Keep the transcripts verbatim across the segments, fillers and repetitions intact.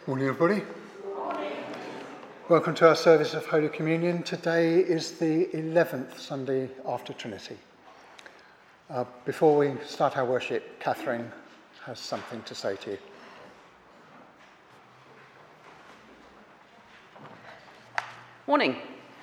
Morning, everybody. Welcome to our service of Holy Communion. Today is the eleventh Sunday after Trinity. Uh, before we start our worship, Catherine has something to say to you. Morning.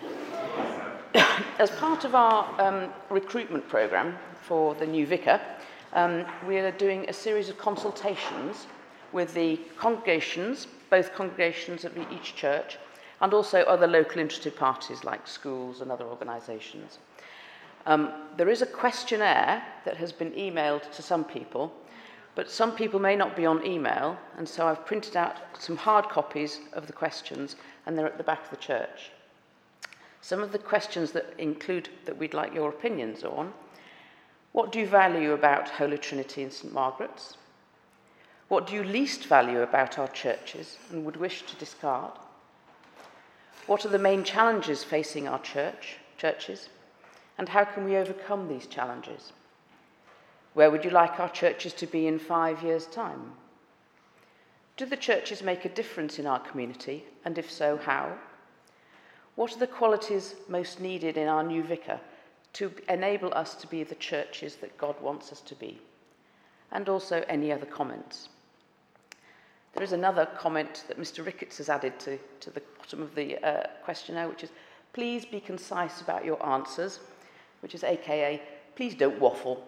As part of our um, recruitment programme for the new vicar, um, we are doing a series of consultations with the congregations, both congregations of each church, and also other local interested parties like schools and other organisations. Um, there is a questionnaire that has been emailed to some people, but some people may not be on email, and so I've printed out some hard copies of the questions, and they're at the back of the church. Some of the questions that include that we'd like your opinions on: what do you value about Holy Trinity and St Margaret's? What do you least value about our churches and would wish to discard? What are the main challenges facing our church, churches, and how can we overcome these challenges? Where would you like our churches to be in five years' time? Do the churches make a difference in our community, and if so, how? What are the qualities most needed in our new vicar to enable us to be the churches that God wants us to be? And also any other comments. There is another comment that Mister Ricketts has added to, to the bottom of the uh, questionnaire, which is, please be concise about your answers, which is A K A, please don't waffle.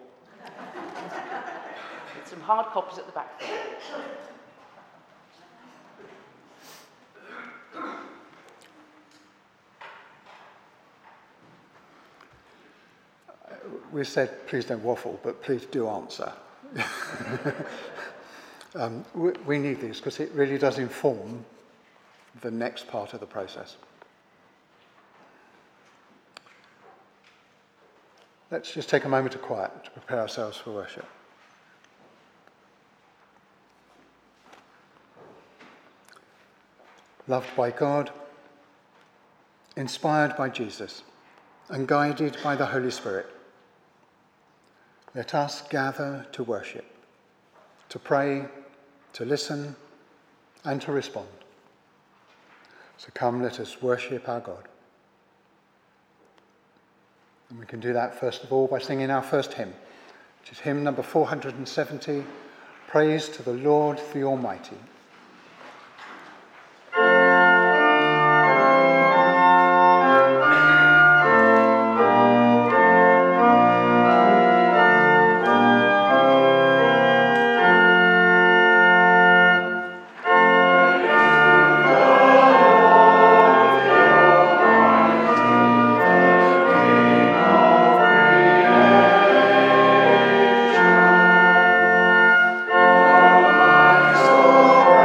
With some hard copies at the back. We said, please don't waffle, but please do answer. um, we, we need these because it really does inform the next part of the process. Let's just take a moment of quiet to prepare ourselves for worship. Loved by God, inspired by Jesus, and guided by the Holy Spirit, let us gather to worship, to pray, to listen, and to respond. So come, let us worship our God. And we can do that first of all by singing our first hymn, which is hymn number four hundred seventy, Praise to the Lord the Almighty. Oh, my soul.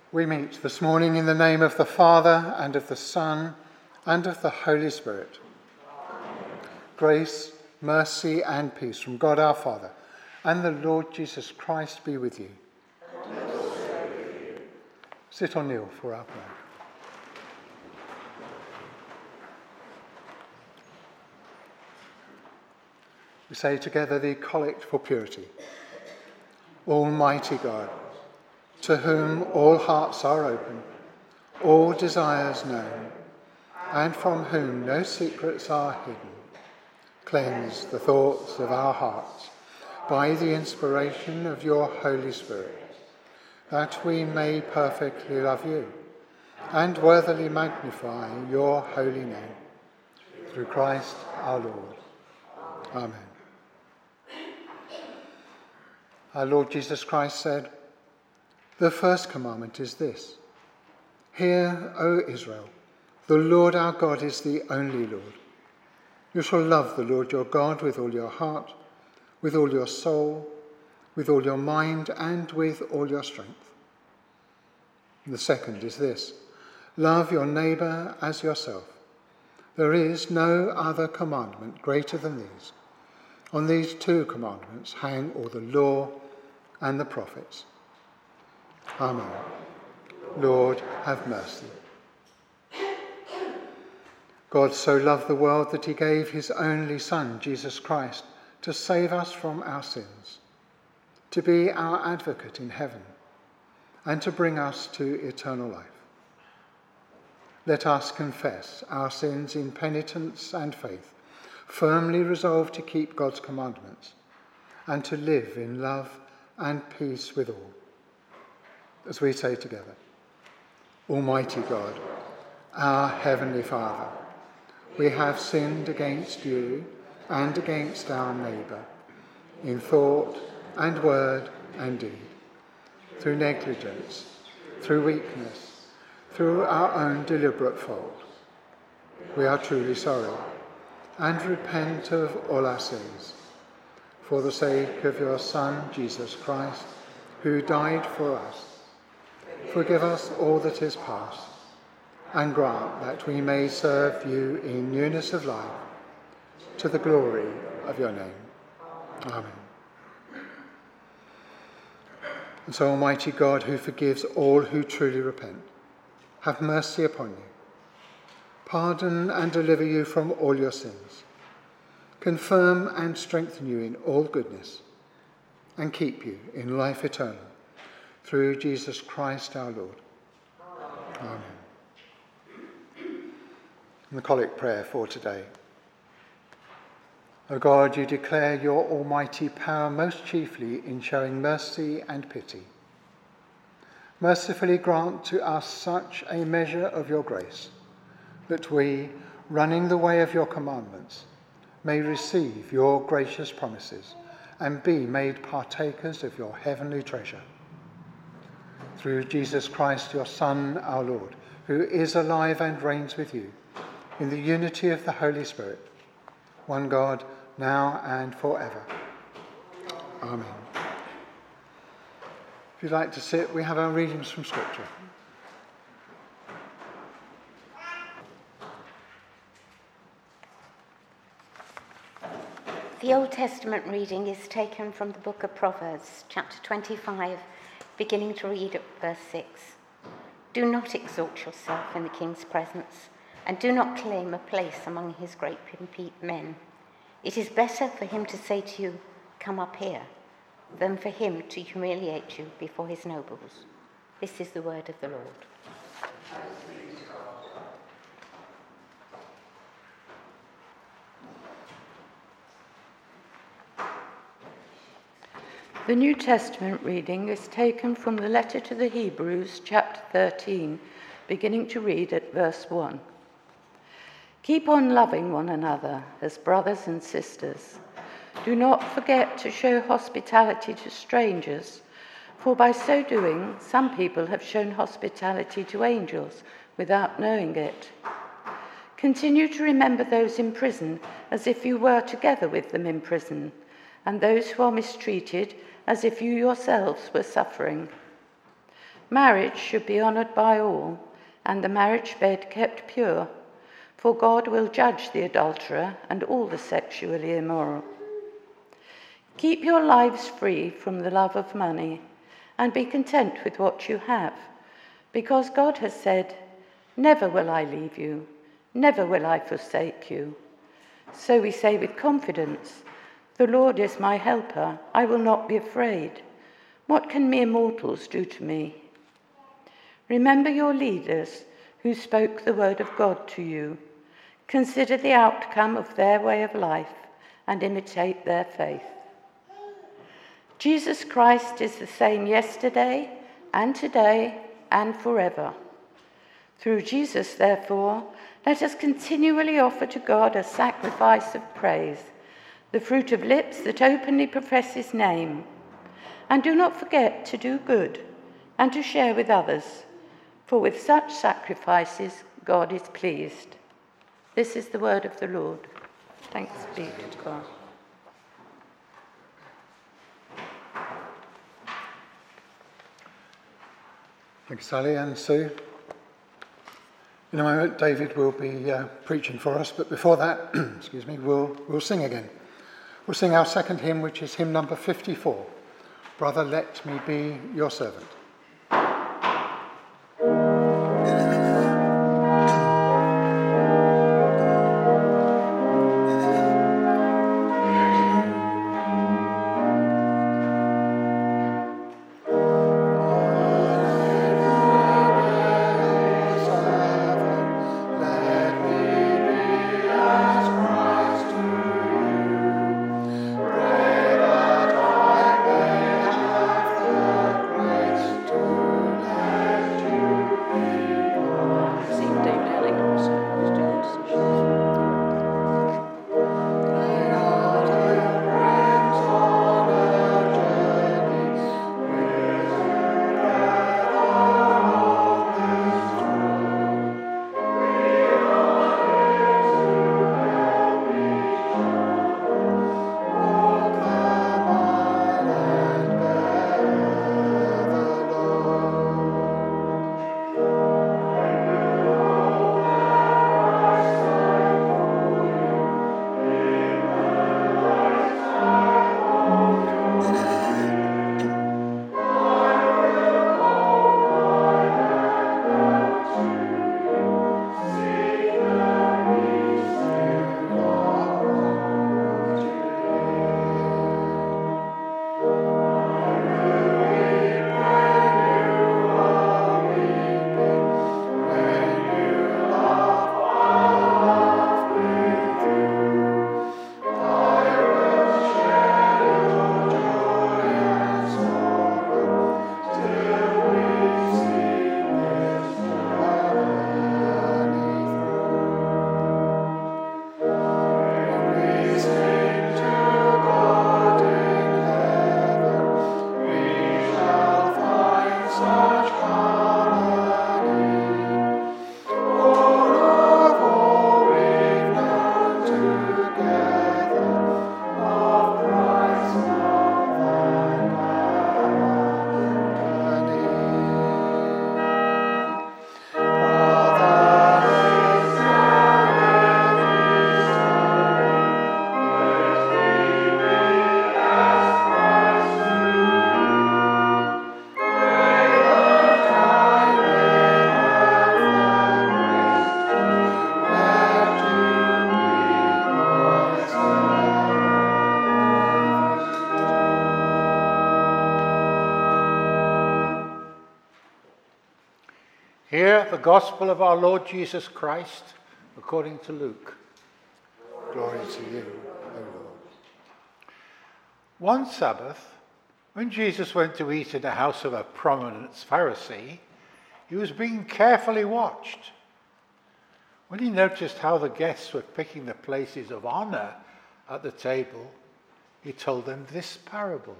We meet this morning in the name of the Father, and of the Son, and of the Holy Spirit. Grace, mercy, and peace from God our Father and the Lord Jesus Christ be with you. And also with you. Sit or kneel for our prayer. We say together the Collect for Purity. Almighty God, to whom all hearts are open, all desires known, and from whom no secrets are hidden, cleanse the thoughts of our hearts by the inspiration of your Holy Spirit, that we may perfectly love you and worthily magnify your holy name. Through Christ our Lord. Amen. Our Lord Jesus Christ said, "The first commandment is this: Hear, O Israel, the Lord our God is the only Lord. You shall love the Lord your God with all your heart, with all your soul, with all your mind, and with all your strength. And the second is this: love your neighbour as yourself. There is no other commandment greater than these. On these two commandments hang all the law and the prophets." Amen. Lord, have mercy. God so loved the world that he gave his only Son, Jesus Christ, to save us from our sins, to be our advocate in heaven, and to bring us to eternal life. Let us confess our sins in penitence and faith, firmly resolved to keep God's commandments and to live in love and peace with all. As we say together, Almighty God, our Heavenly Father, we have sinned against you and against our neighbour, in thought and word and deed, through negligence, through weakness, through our own deliberate fault. We are truly sorry and repent of all our sins. For the sake of your Son, Jesus Christ, who died for us, forgive us all that is past, and grant that we may serve you in newness of life, to the glory of your name. Amen. And so, Almighty God, who forgives all who truly repent, have mercy upon you, pardon and deliver you from all your sins, confirm and strengthen you in all goodness, and keep you in life eternal, through Jesus Christ our Lord. Amen. And the collect prayer for today. O God, you declare your almighty power most chiefly in showing mercy and pity. Mercifully grant to us such a measure of your grace that we, running the way of your commandments, may receive your gracious promises and be made partakers of your heavenly treasure. Through Jesus Christ, your Son, our Lord, who is alive and reigns with you, in the unity of the Holy Spirit, one God, now and forever. Amen. If you'd like to sit, we have our readings from Scripture. The Old Testament reading is taken from the book of Proverbs, chapter twenty-five, beginning to read at verse six. Do not exalt yourself in the king's presence, and do not claim a place among his great men. It is better for him to say to you, "Come up here," than for him to humiliate you before his nobles. This is the word of the Lord. The New Testament reading is taken from the letter to the Hebrews, chapter thirteen, beginning to read at verse one. Keep on loving one another as brothers and sisters. Do not forget to show hospitality to strangers, for by so doing, some people have shown hospitality to angels without knowing it. Continue to remember those in prison as if you were together with them in prison, and those who are mistreated as if you yourselves were suffering. Marriage should be honoured by all, and the marriage bed kept pure, for God will judge the adulterer and all the sexually immoral. Keep your lives free from the love of money, and be content with what you have, because God has said, "Never will I leave you, never will I forsake you." So we say with confidence, "The Lord is my helper, I will not be afraid. What can mere mortals do to me?" Remember your leaders who spoke the word of God to you. Consider the outcome of their way of life and imitate their faith. Jesus Christ is the same yesterday and today and forever. Through Jesus, therefore, let us continually offer to God a sacrifice of praise, the fruit of lips that openly profess his name. And do not forget to do good and to share with others, for with such sacrifices God is pleased. This is the word of the Lord. Thanks be to God. Thanks, Sally and Sue. In a moment, David will be uh, preaching for us, but before that, excuse me, we'll, we'll sing again. We'll sing our second hymn, which is hymn number fifty-four, "Brother, Let Me Be Your Servant." Hear the gospel of our Lord Jesus Christ according to Luke. Glory to you, O Lord. One Sabbath, when Jesus went to eat in the house of a prominent Pharisee, he was being carefully watched. When he noticed how the guests were picking the places of honor at the table, he told them this parable.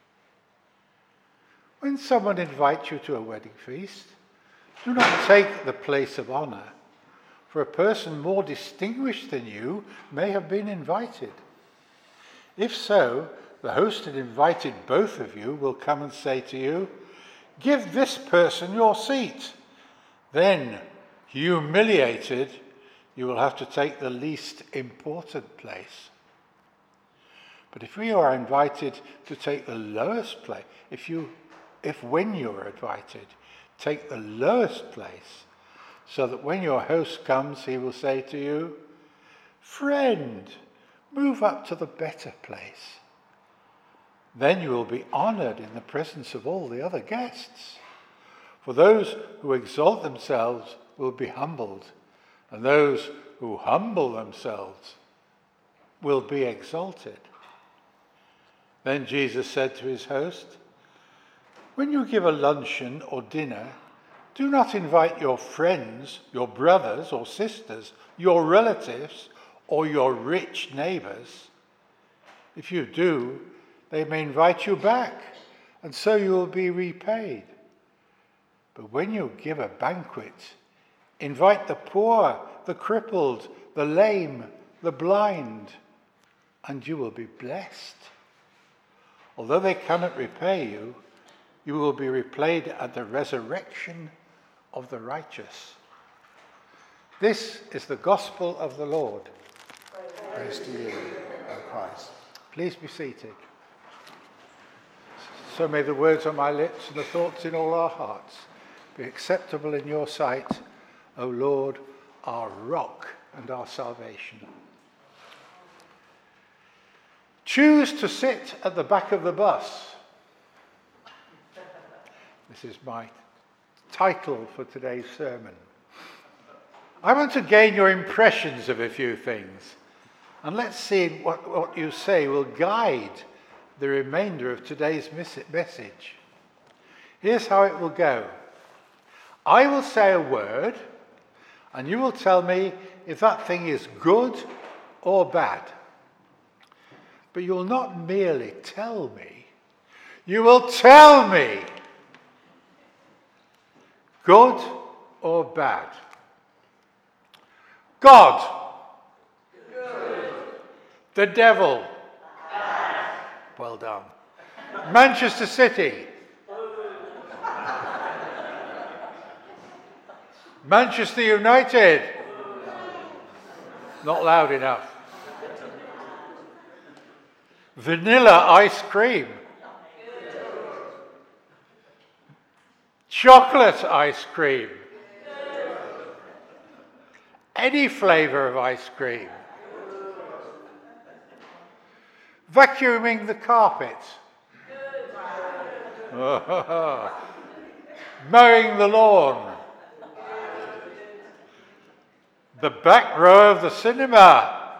When someone invites you to a wedding feast, do not take the place of honor, for a person more distinguished than you may have been invited. If so, the host had invited both of you will come and say to you, give this person your seat. Then, humiliated, you will have to take the least important place. But if you are invited to take the lowest place, if you, if when you are invited, take the lowest place, so that when your host comes, he will say to you, "Friend, move up to the better place." Then you will be honored in the presence of all the other guests. For those who exalt themselves will be humbled, and those who humble themselves will be exalted. Then Jesus said to his host, "When you give a luncheon or dinner, do not invite your friends, your brothers or sisters, your relatives, or your rich neighbors. If you do, they may invite you back, and so you will be repaid. But when you give a banquet, invite the poor, the crippled, the lame, the blind, and you will be blessed. Although they cannot repay you, you will be repaid at the resurrection of the righteous." This is the gospel of the Lord. Praise to you, O Christ. Please be seated. So may the words on my lips and the thoughts in all our hearts be acceptable in your sight, O Lord, our rock and our salvation. Choose to sit at the back of the bus. This is my title for today's sermon. I want to gain your impressions of a few things, and let's see what, what you say will guide the remainder of today's message. Here's how it will go. I will say a word, and you will tell me if that thing is good or bad. But you will not merely tell me, you will tell me. Good or bad? God. Good. The devil. Bad. Well done. Manchester City. Manchester United. Not loud enough. Vanilla ice cream. Chocolate ice cream. Any flavour of ice cream. Vacuuming the carpet. Mowing the lawn. The back row of the cinema.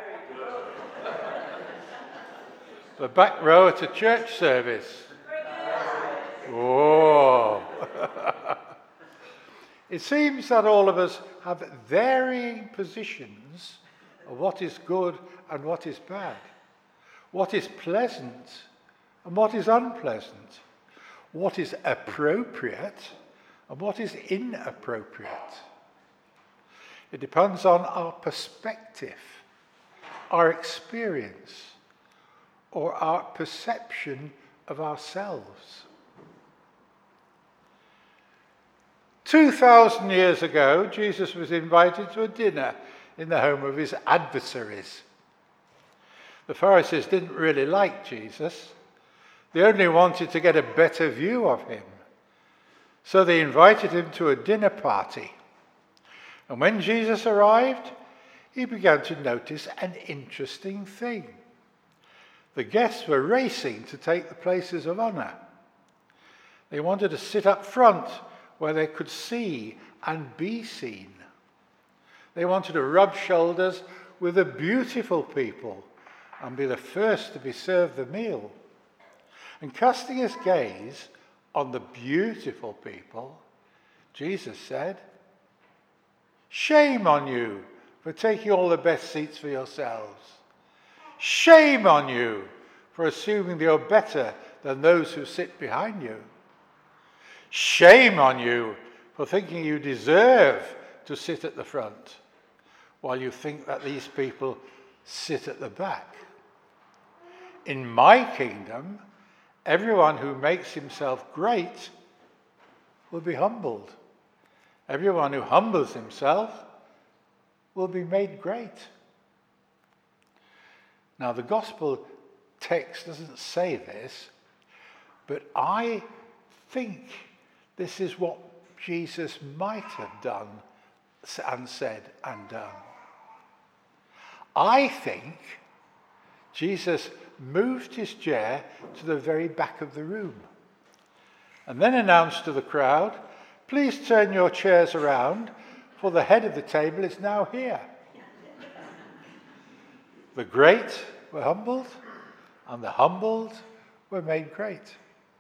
The back row at a church service. Oh. It seems that all of us have varying positions of what is good and what is bad, what is pleasant and what is unpleasant, what is appropriate and what is inappropriate. It depends on our perspective, our experience, or our perception of ourselves. Two thousand years ago, Jesus was invited to a dinner in the home of his adversaries. The Pharisees didn't really like Jesus. They only wanted to get a better view of him. So they invited him to a dinner party. And when Jesus arrived, he began to notice an interesting thing. The guests were racing to take the places of honor. They wanted to sit up front where they could see and be seen. They wanted to rub shoulders with the beautiful people and be the first to be served the meal. And casting his gaze on the beautiful people, Jesus said, "Shame on you for taking all the best seats for yourselves. Shame on you for assuming that you're better than those who sit behind you. Shame on you for thinking you deserve to sit at the front, while you think that these people sit at the back. In my kingdom, everyone who makes himself great will be humbled. Everyone who humbles himself will be made great. Now, the gospel text doesn't say this, but I think this is what Jesus might have done and said and done. I think Jesus moved his chair to the very back of the room and then announced to the crowd, "Please turn your chairs around, for the head of the table is now here." The great were humbled, and the humbled were made great.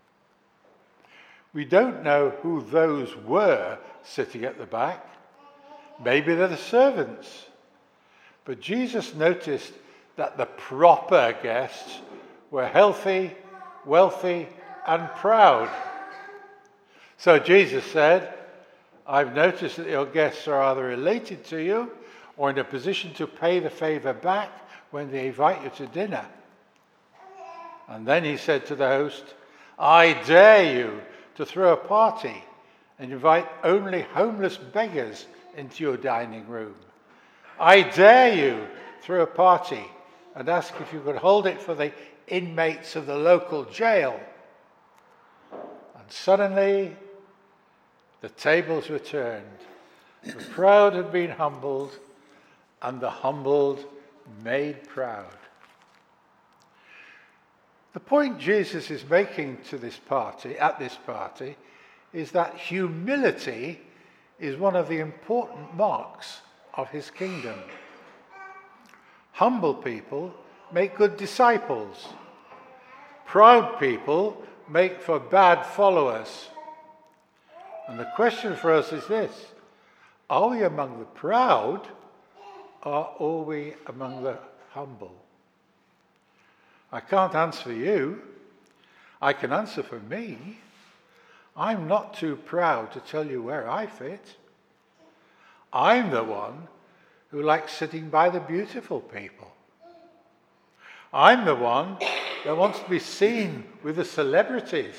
We don't know who those were sitting at the back. Maybe they're the servants. But Jesus noticed that the proper guests were healthy, wealthy, and proud. So Jesus said, "I've noticed that your guests are either related to you or in a position to pay the favor back when they invite you to dinner." And then he said to the host, "I dare you to throw a party and invite only homeless beggars into your dining room. I dare you throw a party and ask if you could hold it for the inmates of the local jail." And suddenly, the tables were turned. The proud had been humbled, and the humbled made proud. The point Jesus is making to this party, at this party, is that humility is one of the important marks of his kingdom. Humble people make good disciples. Proud people make for bad followers. And the question for us is this: are we among the proud, or are we among the humble? I can't answer for you. I can answer for me. I'm not too proud to tell you where I fit. I'm the one who likes sitting by the beautiful people. I'm the one that wants to be seen with the celebrities.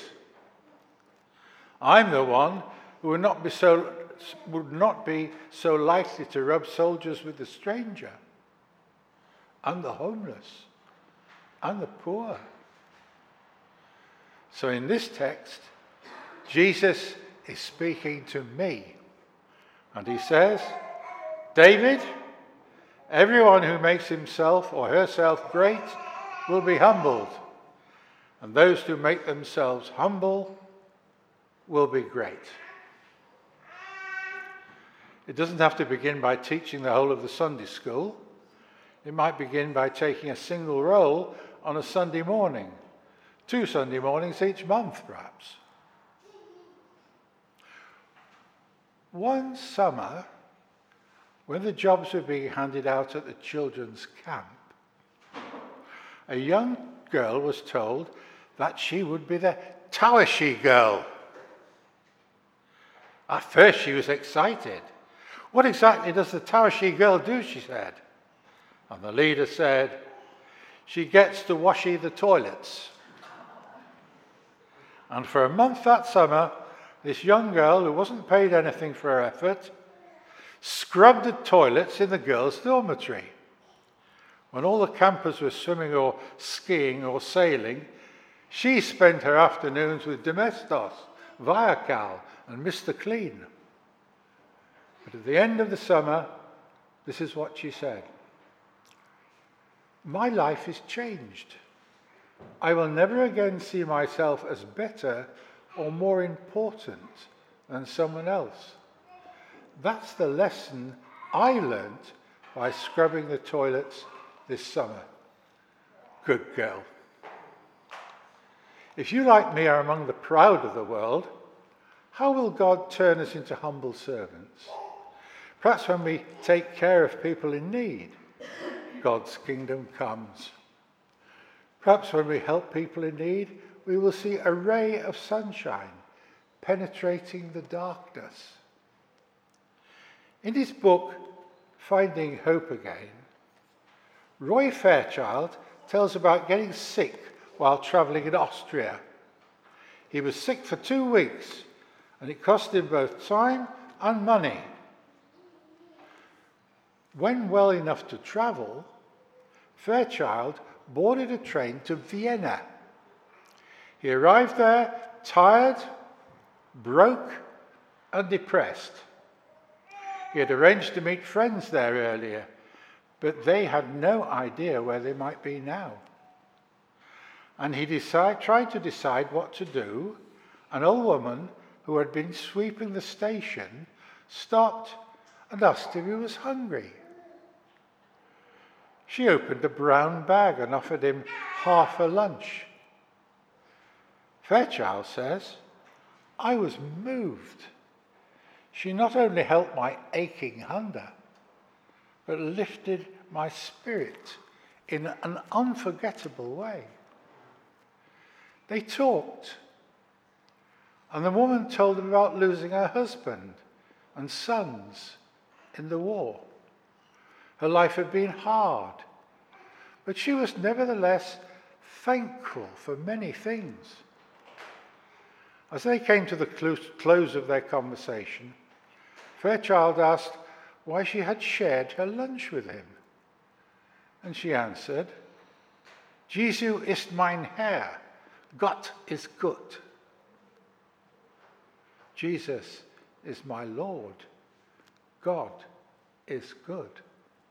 I'm the one who would not be so would not be so likely to rub shoulders with the stranger, and the homeless, and the poor. So in this text, Jesus is speaking to me. And he says, "David, everyone who makes himself or herself great will be humbled, and those who make themselves humble will be great." It doesn't have to begin by teaching the whole of the Sunday school. It might begin by taking a single role on a Sunday morning, two Sunday mornings each month, perhaps. One summer, when the jobs were being handed out at the children's camp, a young girl was told that she would be the Tawashi girl. At first she was excited. "What exactly does the Tawashi girl do?" she said. And the leader said, "She gets to washy the toilets." And for a month that summer, this young girl, who wasn't paid anything for her effort, scrubbed the toilets in the girls' dormitory. When all the campers were swimming or skiing or sailing, she spent her afternoons with Domestos, Viacal, and Mister Clean. But at the end of the summer, this is what she said: "My life is changed. I will never again see myself as better or more important than someone else. That's the lesson I learnt by scrubbing the toilets this summer." Good girl. If you, like me, are among the proud of the world, how will God turn us into humble servants? Perhaps when we take care of people in need, God's kingdom comes. Perhaps when we help people in need, we will see a ray of sunshine penetrating the darkness. In his book, Finding Hope Again, Roy Fairchild tells about getting sick while travelling in Austria. He was sick for two weeks and it cost him both time and money. When well enough to travel, Fairchild boarded a train to Vienna. He arrived there tired, broke, and depressed. He had arranged to meet friends there earlier, but they had no idea where they might be now. And he decide, tried to decide what to do. An old woman who had been sweeping the station stopped and asked if he was hungry. She opened a brown bag and offered him half a lunch. Fairchild says, "I was moved. She not only helped my aching hunger, but lifted my spirit in an unforgettable way." They talked, and the woman told him about losing her husband and sons in the war. Her life had been hard, but she was nevertheless thankful for many things. As they came to the close of their conversation, Fairchild asked why she had shared her lunch with him. And she answered, "Jesu ist mein Herr, Gott ist gut." Jesus is my Lord, God is good.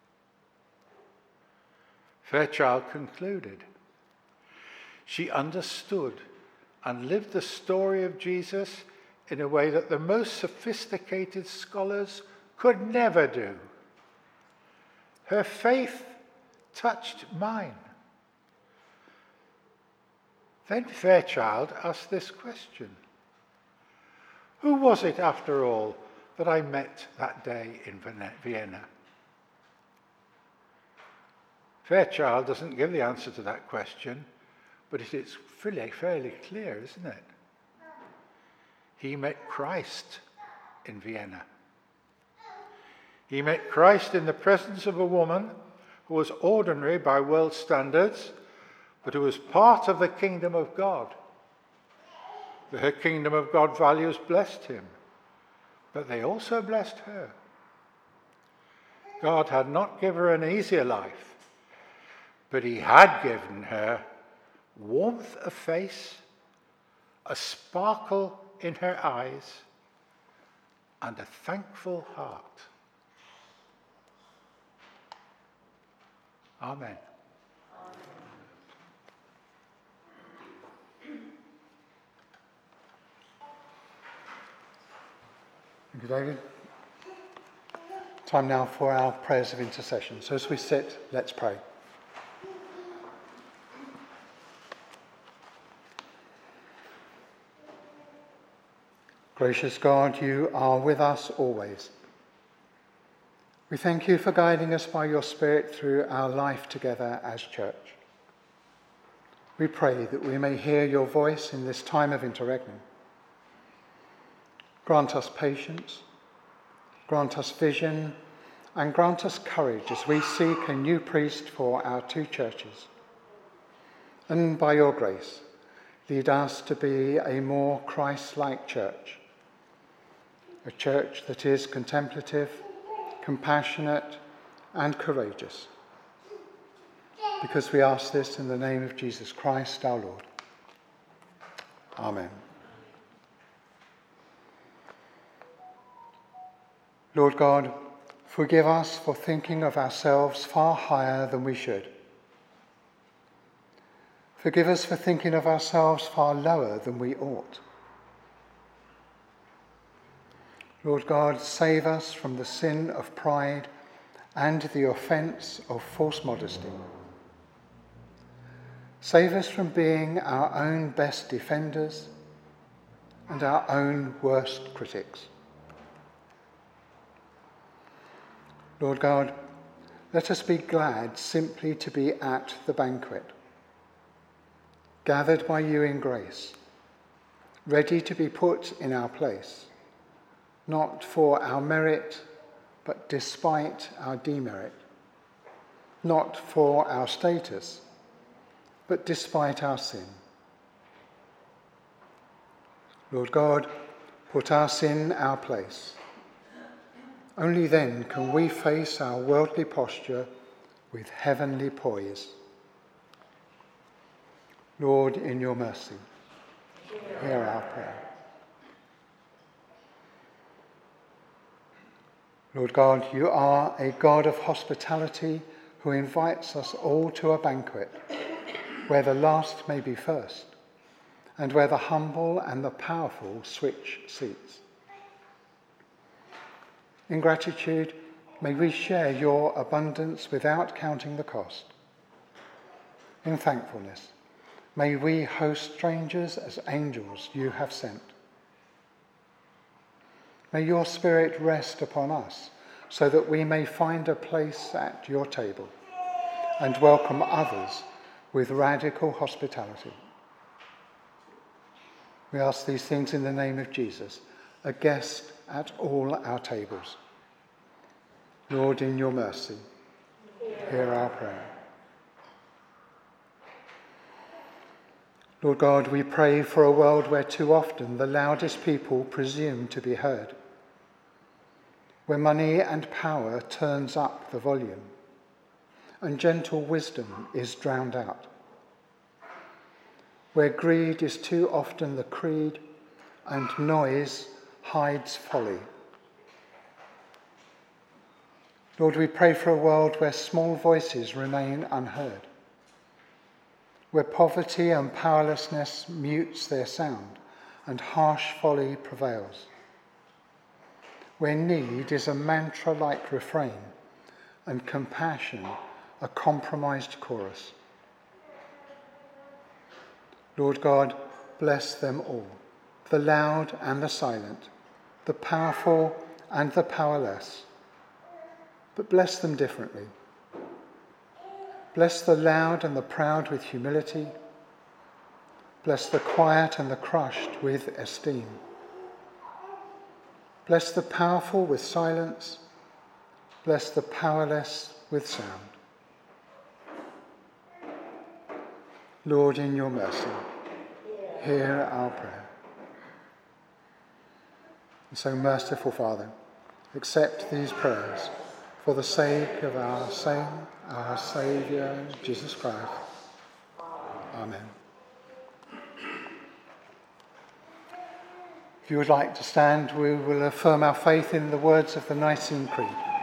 Fairchild concluded, she understood and lived the story of Jesus in a way that the most sophisticated scholars could never do. Her faith touched mine. Then Fairchild asked this question: who was it, after all, that I met that day in Vienna? Fairchild doesn't give the answer to that question, but it is fairly, fairly clear, isn't it? He met Christ in Vienna. He met Christ in the presence of a woman who was ordinary by world standards, but who was part of the kingdom of God. Her kingdom of God values blessed him, but they also blessed her. God had not given her an easier life, but he had given her warmth of face, a sparkle in her eyes, and a thankful heart. Amen. Thank you, David. Time now for our prayers of intercession. So as we sit, let's pray. Gracious God, you are with us always. We thank you for guiding us by your Spirit through our life together as church. We pray that we may hear your voice in this time of interregnum. Grant us patience, grant us vision, and grant us courage as we seek a new priest for our two churches. And by your grace, lead us to be a more Christ-like church, a church that is contemplative, compassionate, and courageous. Because we ask this in the name of Jesus Christ our Lord. Amen. Lord God, forgive us for thinking of ourselves far higher than we should. Forgive us for thinking of ourselves far lower than we ought. Lord God, save us from the sin of pride and the offence of false modesty. Save us from being our own best defenders and our own worst critics. Lord God, let us be glad simply to be at the banquet, gathered by you in grace, ready to be put in our place, not for our merit, but despite our demerit, not for our status, but despite our sin. Lord God, Put us in our place. Only then can we face our worldly posture with heavenly poise. Lord, in your mercy, hear our prayer. Lord God, you are a God of hospitality who invites us all to a banquet where the last may be first and where the humble and the powerful switch seats. In gratitude, may we share your abundance without counting the cost. In thankfulness, may we host strangers as angels you have sent. May your Spirit rest upon us so that we may find a place at your table and welcome others with radical hospitality. We ask these things in the name of Jesus, a guest at all our tables. Lord, in your mercy, hear our prayer. Lord God, we pray for a world where too often the loudest people presume to be heard, where money and power turns up the volume, and gentle wisdom is drowned out, where greed is too often the creed and noise hides folly. Lord, we pray for a world where small voices remain unheard, where poverty and powerlessness mutes their sound and harsh folly prevails, where need is a mantra-like refrain and compassion a compromised chorus. Lord God, bless them all, the loud and the silent, the powerful and the powerless, but bless them differently. Bless the loud and the proud with humility. Bless the quiet and the crushed with esteem. Bless the powerful with silence. Bless the powerless with sound. Lord, in your mercy, hear our prayer. And so, merciful Father, accept these prayers for the sake of our Saint, our Saviour, Jesus Christ. Amen. If you would like to stand, we will affirm our faith in the words of the Nicene Creed.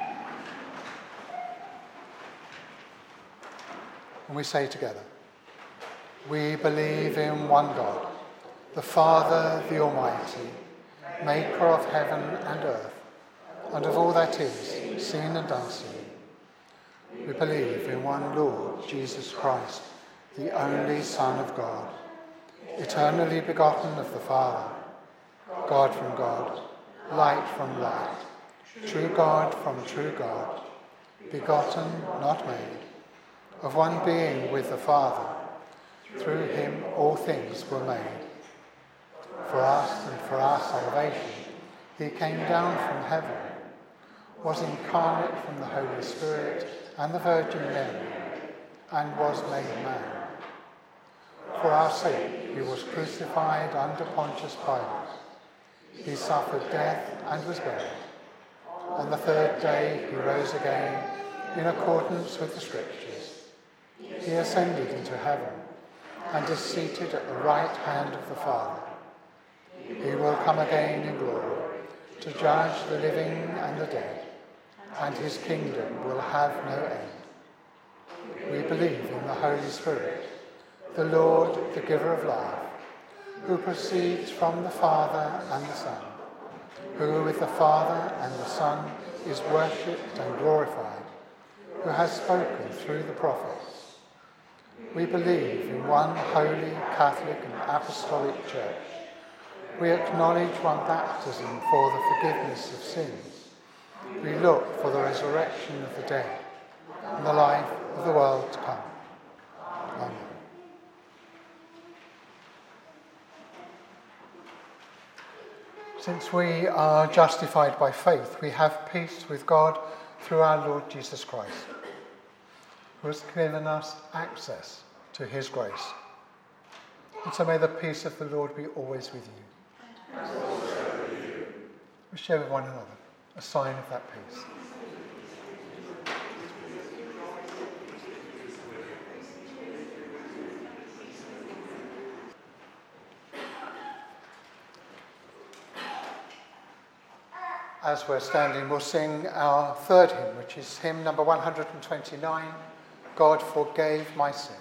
And we say together, we believe in one God, the Father, the Almighty, maker of heaven and earth, and of all that is, seen and unseen. We believe in one Lord, Jesus Christ, the only Son of God, eternally begotten of the Father, God from God, light from light, true God from true God, begotten, not made, of one being with the Father. Through him all things were made. For us and for our salvation, he came down from heaven, was incarnate from the Holy Spirit and the Virgin Mary, and was made man. For our sake he was crucified under Pontius Pilate. He suffered death and was buried. On the third day he rose again in accordance with the Scriptures. He ascended into heaven and is seated at the right hand of the Father. He will come again in glory to judge the living and the dead, and his kingdom will have no end. We believe in the Holy Spirit, the Lord, the giver of life, who proceeds from the Father and the Son, who with the Father and the Son is worshipped and glorified, who has spoken through the prophets. We believe in one holy, Catholic and Apostolic Church. We acknowledge one baptism for the forgiveness of sins. We look for the resurrection of the dead and the life of the world to come. Amen. Since we are justified by faith, we have peace with God through our Lord Jesus Christ, who has given us access to his grace. And so may the peace of the Lord be always with you. We share with one another a sign of that peace. As we're standing, we'll sing our third hymn, which is hymn number one hundred twenty-nine, God Forgave My Sin.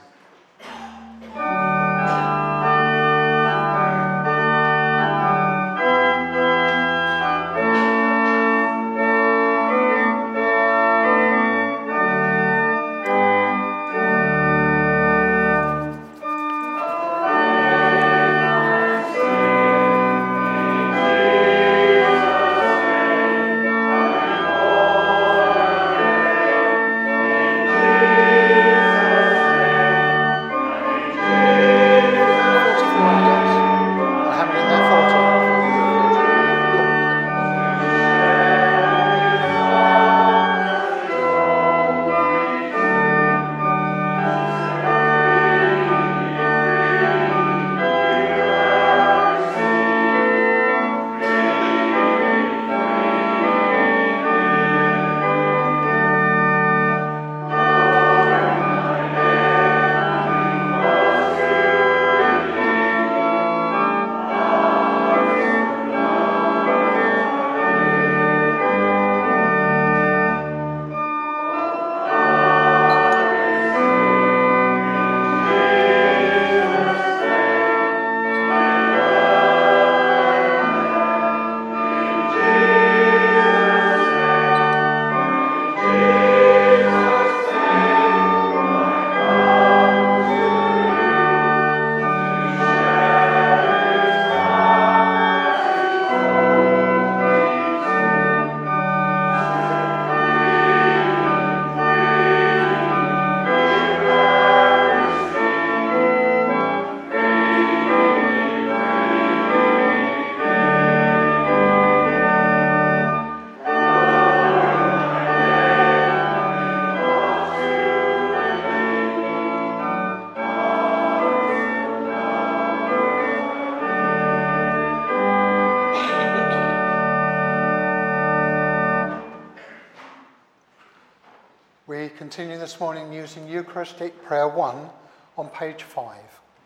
We continue this morning using Eucharistic Prayer one on page five.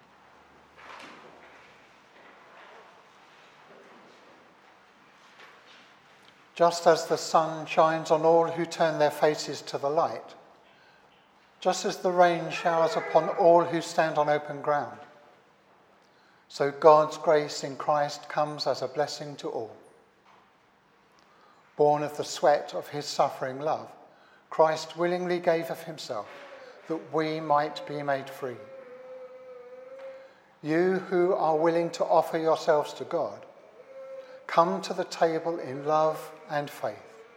Just as the sun shines on all who turn their faces to the light, just as the rain showers upon all who stand on open ground, so God's grace in Christ comes as a blessing to all. Born of the sweat of his suffering love, Christ willingly gave of himself that we might be made free. You who are willing to offer yourselves to God, come to the table in love and faith.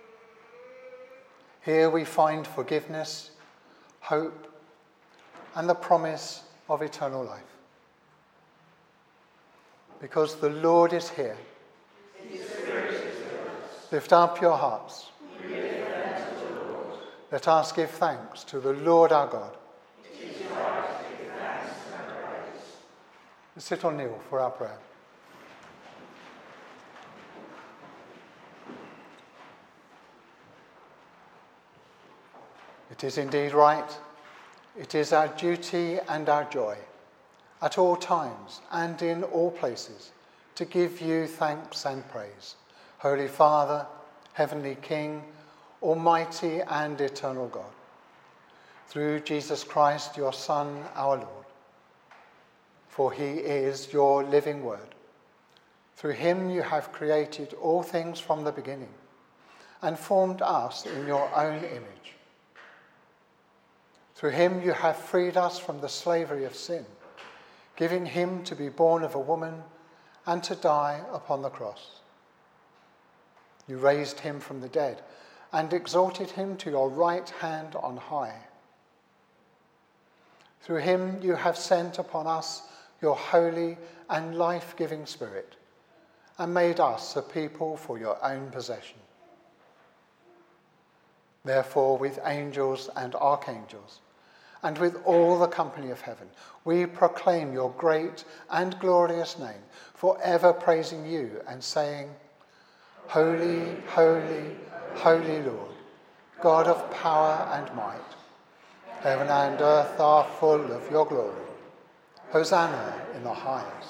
Here we find forgiveness, hope, and the promise of eternal life. Because the Lord is here, lift up your hearts. Let us give thanks to the Lord our God. It is right to give thanks and praise. Let's sit or kneel for our prayer. It is indeed right. It is our duty and our joy, at all times and in all places, to give you thanks and praise, Holy Father, Heavenly King, Almighty and eternal God, through Jesus Christ, your Son, our Lord. For he is your living word. Through him you have created all things from the beginning and formed us in your own image. Through him you have freed us from the slavery of sin, giving him to be born of a woman and to die upon the cross. You raised him from the dead and exalted him to your right hand on high. Through him you have sent upon us your holy and life-giving Spirit, and made us a people for your own possession. Therefore, with angels and archangels, and with all the company of heaven, we proclaim your great and glorious name, forever praising you and saying, Holy, holy, holy Lord, God of power and might. Heaven and earth are full of your glory. Hosanna in the highest.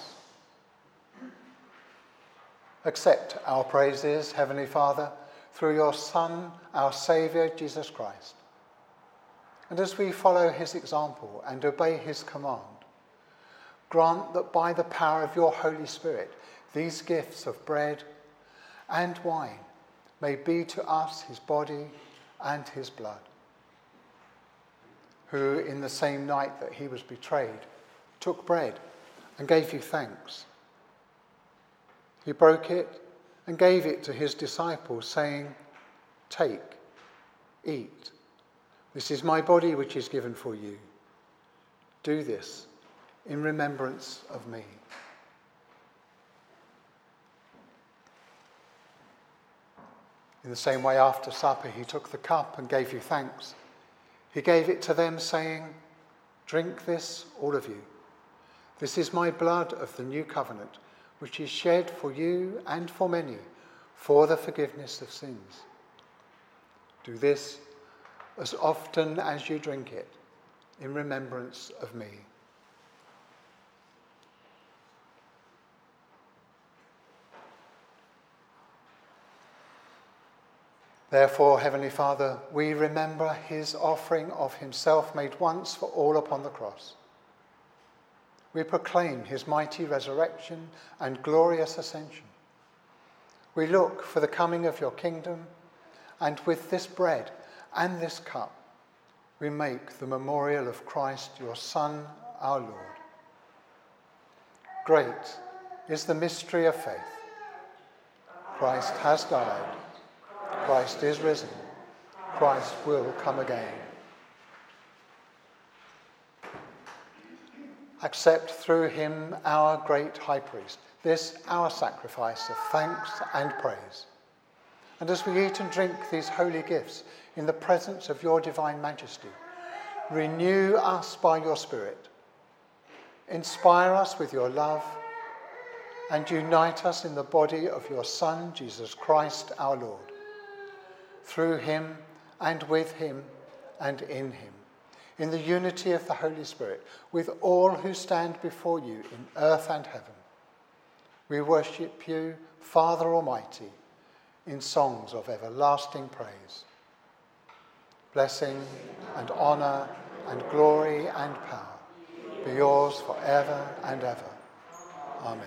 Accept our praises, Heavenly Father, through your Son, our Saviour, Jesus Christ. And as we follow his example and obey his command, grant that by the power of your Holy Spirit, these gifts of bread and wine may be to us his body and his blood, who in the same night that he was betrayed took bread and gave you thanks. He broke it and gave it to his disciples, saying, "Take, eat. This is my body which is given for you. Do this in remembrance of me." In the same way, after supper, he took the cup and gave you thanks. He gave it to them, saying, "Drink this, all of you. This is my blood of the new covenant, which is shed for you and for many for the forgiveness of sins. Do this as often as you drink it in remembrance of me." Therefore, Heavenly Father, we remember his offering of himself made once for all upon the cross. We proclaim his mighty resurrection and glorious ascension. We look for the coming of your kingdom, and with this bread and this cup, we make the memorial of Christ, your Son, our Lord. Great is the mystery of faith. Christ has died. Christ is risen. Christ will come again. Accept through him, our great high priest, this our sacrifice of thanks and praise. And as we eat and drink these holy gifts in the presence of your divine majesty, renew us by your Spirit, inspire us with your love, and unite us in the body of your Son, Jesus Christ, our Lord. Through him and with him and in him, in the unity of the Holy Spirit, with all who stand before you in earth and heaven, we worship you, Father Almighty, in songs of everlasting praise. Blessing and honour and glory and power be yours forever and ever. Amen.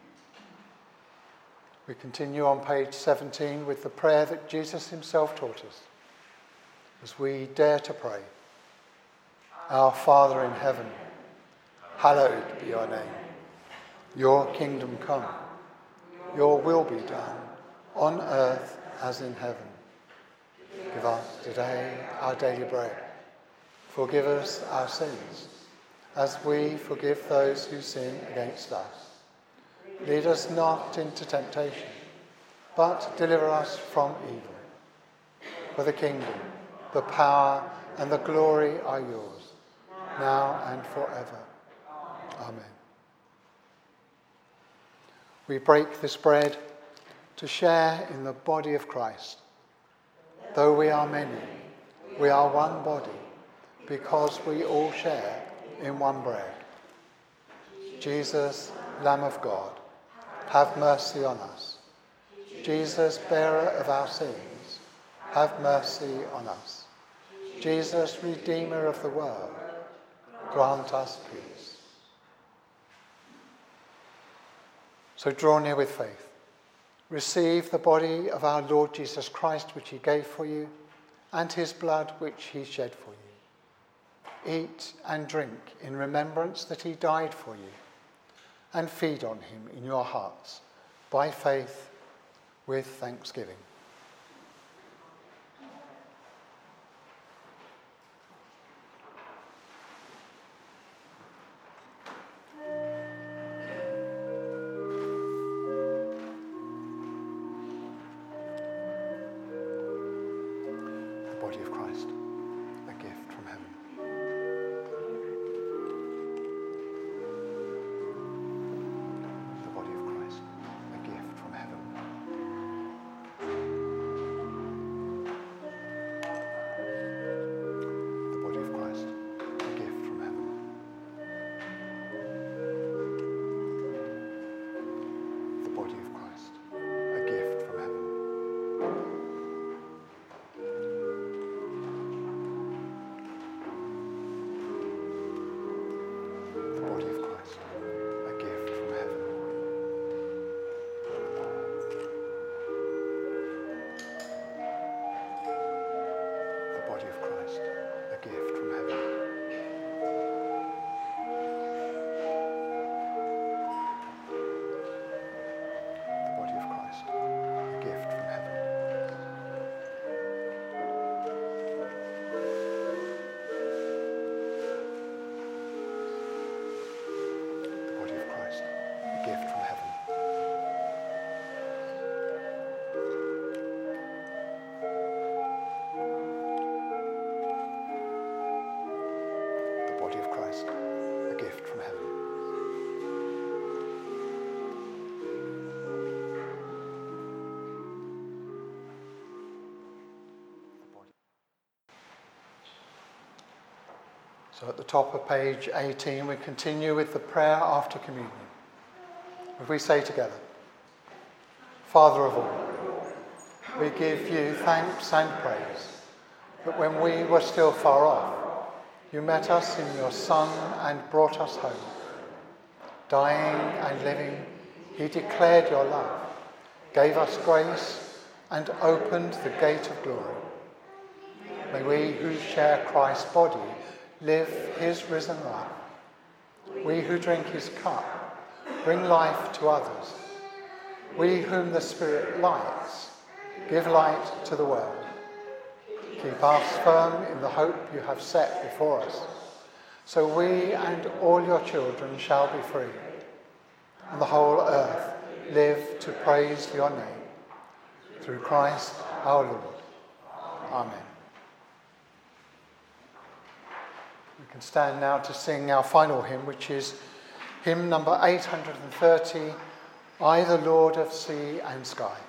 We continue on page seventeen with the prayer that Jesus himself taught us, as we dare to pray. Our Father in heaven, hallowed be your name. Your kingdom come. Your will be done, on earth as in heaven. Give us today our daily bread. Forgive us our sins, as we forgive those who sin against us. Lead us not into temptation, but deliver us from evil. For the kingdom, the power, and the glory are yours, now and forever. Amen. We break this bread to share in the body of Christ. Though we are many, we are one body, because we all share in one bread. Jesus, Lamb of God, have mercy on us. Jesus, bearer of our sins, have mercy on us. Jesus, Redeemer of the world, grant us peace. So draw near with faith. Receive the body of our Lord Jesus Christ, which he gave for you, and his blood, which he shed for you. Eat and drink in remembrance that he died for you, and feed on him in your hearts, by faith, with thanksgiving. The body of Christ, a gift from heaven. The body of Christ, a gift from heaven. So at the top of page eighteen, we continue with the prayer after communion. If we say together, Father of all, we give you thanks and praise that when we were still far off, you met us in your Son and brought us home. Dying and living, he declared your love, gave us grace, and opened the gate of glory. May we who share Christ's body live his risen life. We who drink his cup bring life to others. We whom the Spirit lights give light to the world. Keep us firm in the hope you have set before us, so we and all your children shall be free, and the whole earth live to praise your name. Through Christ our Lord. Amen. We can stand now to sing our final hymn, which is hymn number eight hundred thirty, I, the Lord of sea and sky.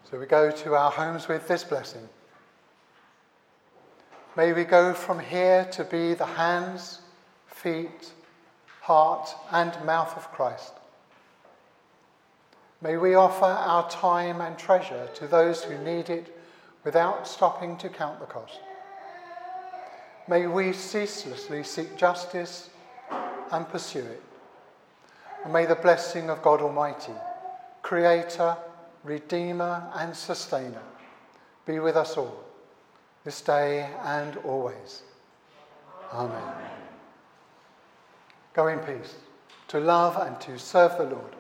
So we go to our homes with this blessing. May we go from here to be the hands, feet, heart and mouth of Christ. May we offer our time and treasure to those who need it without stopping to count the cost. May we ceaselessly seek justice and pursue it. And may the blessing of God Almighty, Creator, Redeemer and Sustainer, be with us all, this day and always. Amen. Go in peace, to love and to serve the Lord.